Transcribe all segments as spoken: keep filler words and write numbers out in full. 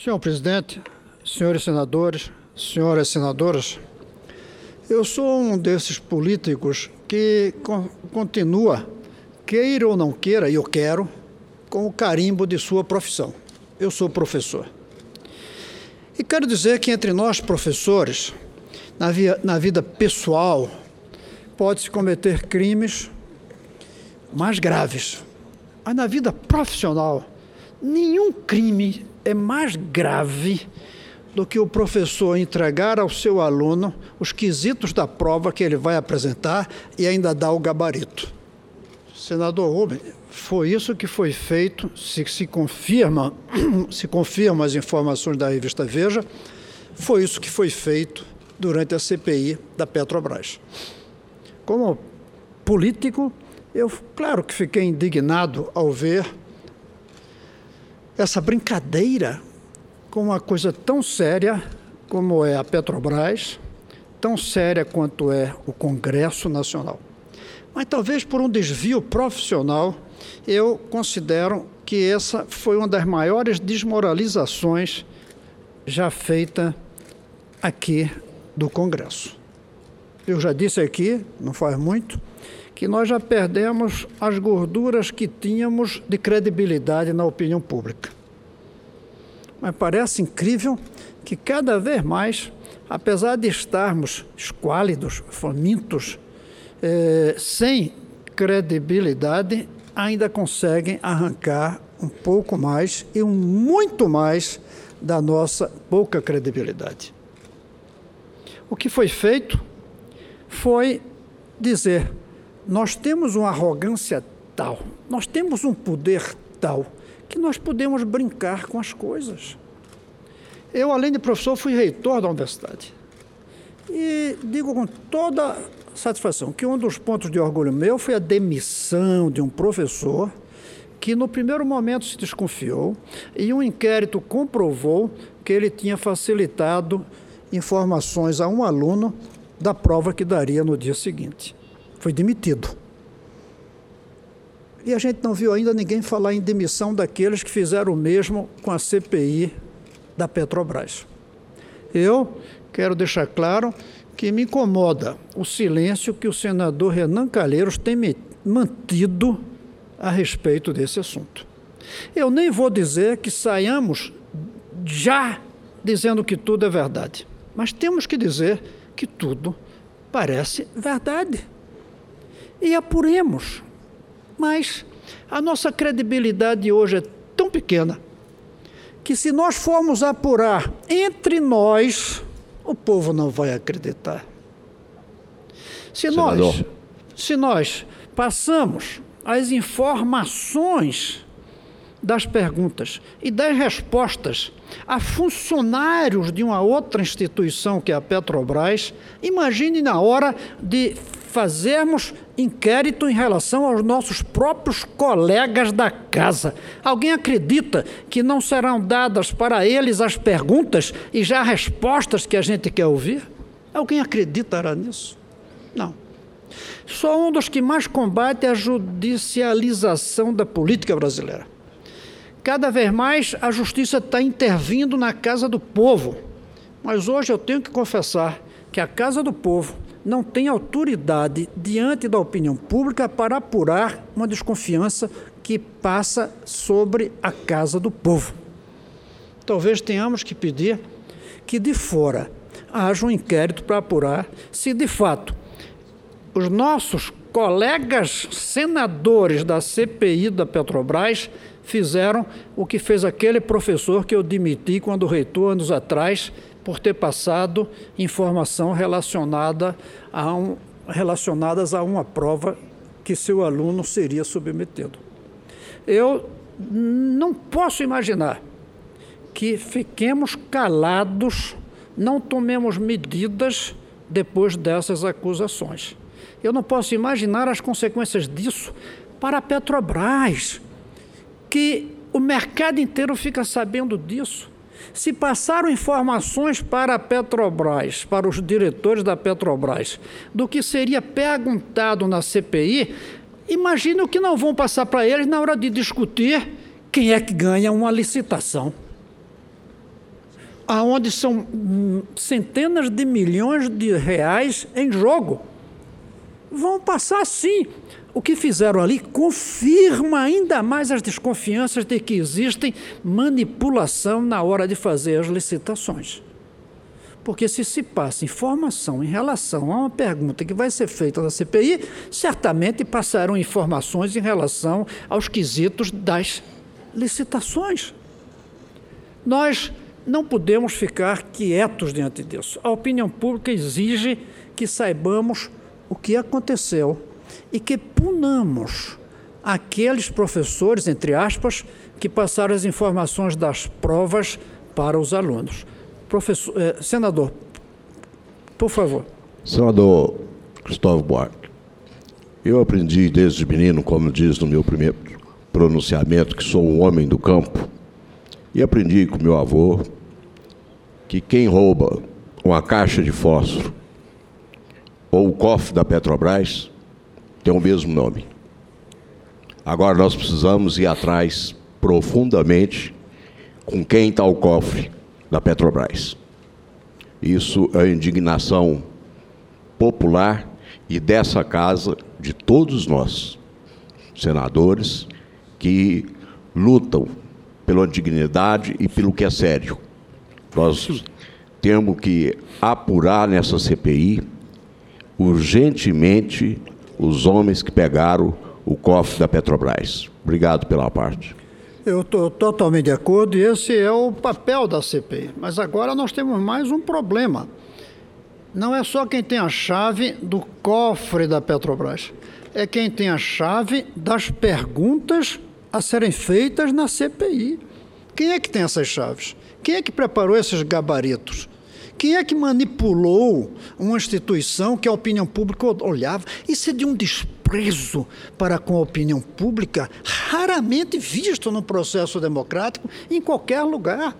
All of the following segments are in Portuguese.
Senhor presidente, senhores senadores, senhoras senadoras, eu sou um desses políticos que con- continua, queira ou não queira, e eu quero, com o carimbo de sua profissão. Eu sou professor. E quero dizer que entre nós, professores, na, via, na vida pessoal, pode-se cometer crimes mais graves. Mas na vida profissional, nenhum crime é mais grave do que o professor entregar ao seu aluno os quesitos da prova que ele vai apresentar e ainda dar o gabarito. Senador Rubem, foi isso que foi feito, se, se confirma, se confirma as informações da revista Veja, foi isso que foi feito durante a C P I da Petrobras. Como político, eu, claro que fiquei indignado ao ver essa brincadeira com uma coisa tão séria como é a Petrobras, tão séria quanto é o Congresso Nacional. Mas talvez por um desvio profissional, eu considero que essa foi uma das maiores desmoralizações já feita aqui do Congresso. Eu já disse aqui, não faz muito, que nós já perdemos as gorduras que tínhamos de credibilidade na opinião pública. Mas parece incrível que cada vez mais, apesar de estarmos esquálidos, famintos, eh, sem credibilidade, ainda conseguem arrancar um pouco mais e um muito mais da nossa pouca credibilidade. O que foi feito foi dizer: nós temos uma arrogância tal, nós temos um poder tal, que nós podemos brincar com as coisas. Eu, além de professor, fui reitor da universidade. E digo com toda satisfação que um dos pontos de orgulho meu foi a demissão de um professor que no primeiro momento se desconfiou e um inquérito comprovou que ele tinha facilitado informações a um aluno da prova que daria no dia seguinte. Foi demitido. E a gente não viu ainda ninguém falar em demissão daqueles que fizeram o mesmo com a C P I da Petrobras. Eu quero deixar claro que me incomoda o silêncio que o senador Renan Calheiros tem mantido a respeito desse assunto. Eu nem vou dizer que saiamos já dizendo que tudo é verdade, mas temos que dizer que tudo parece verdade. E apuremos. Mas a nossa credibilidade hoje é tão pequena que se nós formos apurar entre nós, o povo não vai acreditar. Se nós, se nós passamos as informações das perguntas e das respostas a funcionários de uma outra instituição que é a Petrobras, imagine na hora de fazermos inquérito em relação aos nossos próprios colegas da casa. Alguém acredita que não serão dadas para eles as perguntas e já respostas que a gente quer ouvir? Alguém acreditará nisso? Não. Sou um dos que mais combate a judicialização da política brasileira. Cada vez mais a justiça está intervindo na casa do povo. Mas hoje eu tenho que confessar que a casa do povo não tem autoridade diante da opinião pública para apurar uma desconfiança que passa sobre a casa do povo. Talvez tenhamos que pedir que de fora haja um inquérito para apurar se de fato os nossos colegas senadores da C P I da Petrobras fizeram o que fez aquele professor que eu demiti quando reitor anos atrás, por ter passado informação relacionada a um, relacionadas a uma prova que seu aluno seria submetido. Eu não posso imaginar que fiquemos calados, não tomemos medidas depois dessas acusações. Eu não posso imaginar as consequências disso para a Petrobras, que o mercado inteiro fica sabendo disso. Se passaram informações para a Petrobras, para os diretores da Petrobras, do que seria perguntado na C P I, imagine o que não vão passar para eles na hora de discutir quem é que ganha uma licitação. aonde são centenas de milhões de reais em jogo. Vão passar sim. O que fizeram ali confirma ainda mais as desconfianças de que existem manipulação na hora de fazer as licitações. Porque se se passa informação em relação a uma pergunta que vai ser feita na C P I, certamente passarão informações em relação aos quesitos das licitações. Nós não podemos ficar quietos diante disso. A opinião pública exige que saibamos o que aconteceu e que punamos aqueles professores, entre aspas, que passaram as informações das provas para os alunos. Professor, eh, senador, por favor. Senador Cristóvão Buarque, eu aprendi desde menino, como diz no meu primeiro pronunciamento, que sou um homem do campo, e aprendi com meu avô que quem rouba uma caixa de fósforo ou o cofre da Petrobras tem o mesmo nome. Agora nós precisamos ir atrás profundamente com quem está o cofre da Petrobras. Isso é indignação popular e dessa casa, de todos nós, senadores, que lutam pela dignidade e pelo que é sério. Nós temos que apurar nessa C P I urgentemente os homens que pegaram o cofre da Petrobras. Obrigado pela parte. Eu estou totalmente de acordo e esse é o papel da C P I. Mas agora nós temos mais um problema. Não é só quem tem a chave do cofre da Petrobras, é quem tem a chave das perguntas a serem feitas na C P I. Quem é que tem essas chaves? Quem é que preparou esses gabaritos? Quem é que manipulou uma instituição que a opinião pública olhava? Isso é de um desprezo para com a opinião pública raramente visto no processo democrático em qualquer lugar.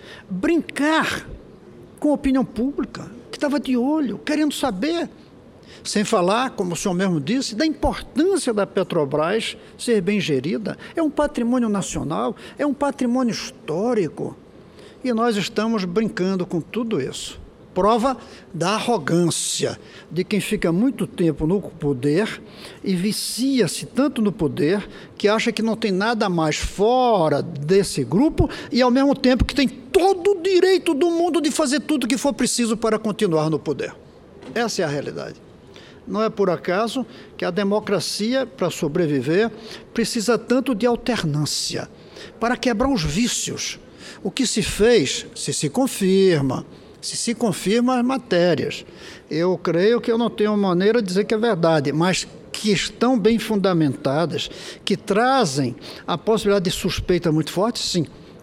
Brincar com a opinião pública, que estava de olho, querendo saber. Sem falar, como o senhor mesmo disse, da importância da Petrobras ser bem gerida. É um patrimônio nacional, é um patrimônio histórico. E nós estamos brincando com tudo isso. Prova da arrogância de quem fica muito tempo no poder e vicia-se tanto no poder que acha que não tem nada mais fora desse grupo e, ao mesmo tempo, que tem todo o direito do mundo de fazer tudo o que for preciso para continuar no poder. Essa é a realidade. Não é por acaso que a democracia, para sobreviver, precisa tanto de alternância, para quebrar os vícios. O que se fez, se se confirma, se se confirma as matérias. Eu creio que eu não tenho maneira de dizer que é verdade, mas que estão bem fundamentadas, que trazem a possibilidade de suspeita muito forte, sim.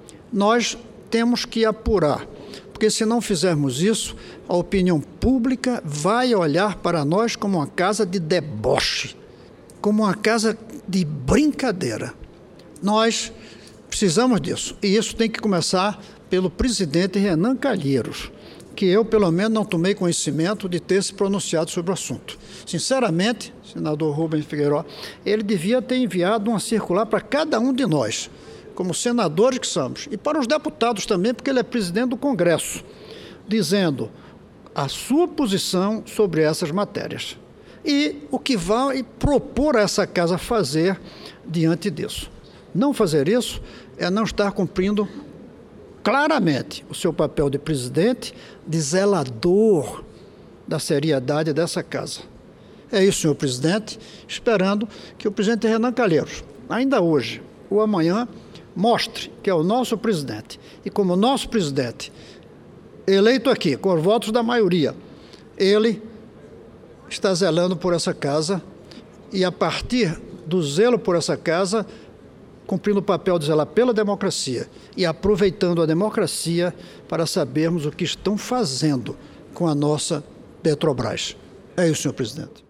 Nós temos que apurar, porque se não fizermos isso, a opinião pública vai olhar para nós como uma casa de deboche, como uma casa de brincadeira. Nós precisamos disso, e isso tem que começar pelo presidente Renan Calheiros, que eu, pelo menos, não tomei conhecimento de ter se pronunciado sobre o assunto. Sinceramente, senador Rubens Figueiredo, ele devia ter enviado uma circular para cada um de nós, como senadores que somos, e para os deputados também, porque ele é presidente do Congresso, dizendo a sua posição sobre essas matérias e o que vai propor a essa casa fazer diante disso. Não fazer isso é não estar cumprindo claramente o seu papel de presidente, de zelador da seriedade dessa casa. É isso, senhor presidente, esperando que o presidente Renan Calheiros, ainda hoje ou amanhã, mostre que é o nosso presidente. E como nosso presidente, eleito aqui, com os votos da maioria, ele está zelando por essa casa e, a partir do zelo por essa casa, cumprindo o papel de zelar pela democracia e aproveitando a democracia para sabermos o que estão fazendo com a nossa Petrobras. É isso, senhor presidente.